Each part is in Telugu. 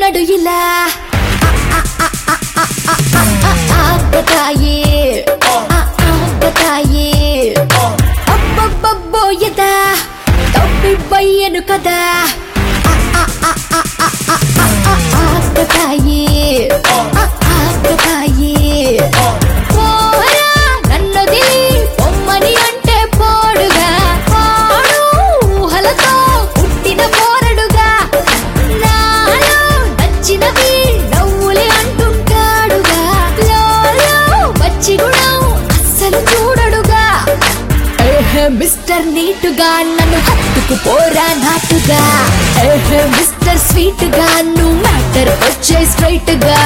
ఉన్నాడు ఇలా ఆగతాయే ఆగతాయే అబ్బబ్బబ్బో యదా తప్పిపోయాను కదా ఆగతాయే ఆగతాయే నన్ను దిలి పొమ్మని అంటే పోడుగా పాడు ఊహలతో పుట్టిన పోరడుగా నాలో నచ్చినవి నవ్వులే అంటుంటాడుగా లోలో వచ్చి గుణం అస్సలు చూడడుగా మిస్టర్ నీటుగా నన్ను హత్తుకు పోరా నాటుగా మిస్టర్ స్వీట్ గా నువ్వు మ్యాటర్ వచ్చే స్ట్రైట్ గా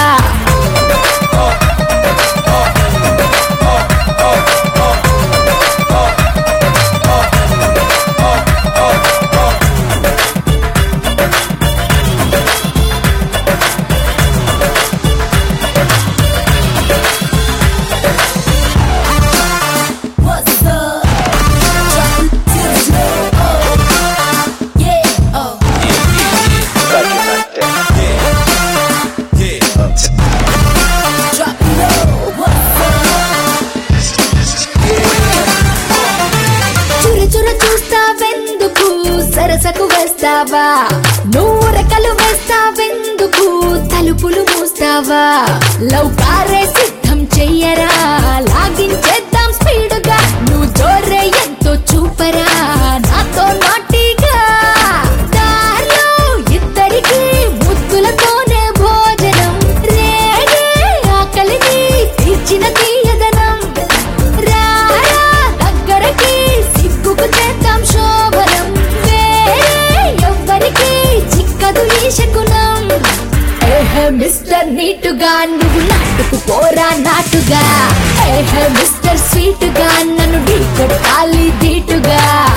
చూస్తావెందుకు సరసకు వేస్తావా నువ్వు రెక్కలు వేస్తావెందుకు తలుపులు మూస్తావా లవ్ కారే సిద్ధం చెయ్యరా లాగించేద్దాం స్పీడ్గా నువ్వు జోరే ఎంతో చూపరా నాతో నాటిగా దారిలో ఇద్దరికి ముద్దులతోనే భోజనం రేగే ఆకలిని తీర్చిన తీయదనం రారా దగ్గరకి సిగ్గుకు చేద్దాం శోభనం వేరే ఎవ్వరికి చిక్కదు ఈ శకునం మిస్టర్ నీటుగా నువ్వు నాటుకు పోరా నాటుగా మిస్టర్ స్వీట్ గా నన్ను ఢీకొట్టాలి ధీటుగా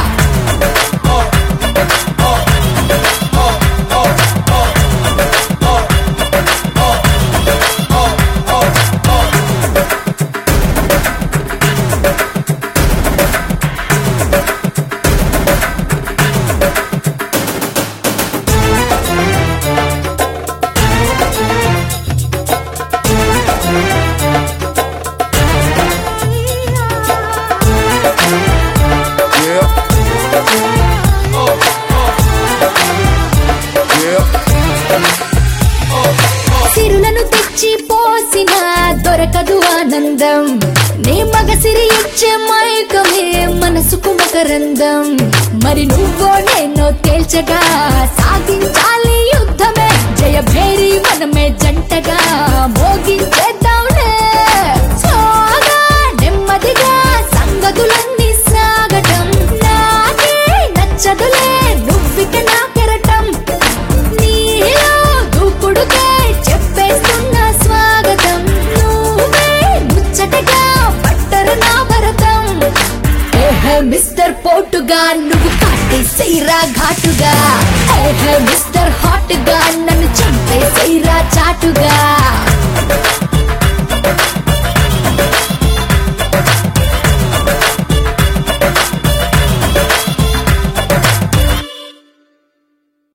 సిరులను తెచ్చి పోసిన దొరకదు ఆనందం నీ మగసిరి ఇచ్చే మైకమే మనసుకు మకరందం మరి నువ్వో నేనో తేల్చగా సాగించాలి యుద్ధమే జయ భేరి మనమే జంటగా మోగించేద్దాంలే సోగా నెమ్మదిగా సంగతులన్నీ సాగటం నాకే నచ్చదులే నువ్విక నా కెరటం నీలో దూకుడుగా చెప్పేస్తున్న స్వాగతం నువ్వే ముచ్చటగా పట్టరు నా భరతం మిస్టర్ పోటుగా నువ్వు కాటేసేరా ఘాటుగా మిస్టర్ హాట్ గా నన్ను చంపేసేరా చాటుగా